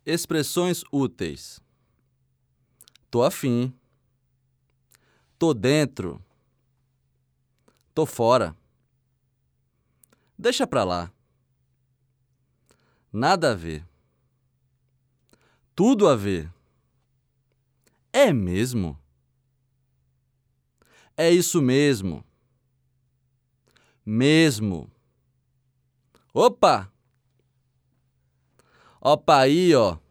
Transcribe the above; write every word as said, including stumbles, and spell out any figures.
Expressões úteis. Tô afim. Tô dentro. Tô fora. Deixa pra lá. Nada a ver. Tudo a ver. É mesmo? É isso mesmo. Mesmo. Opa! Opa aí, ó.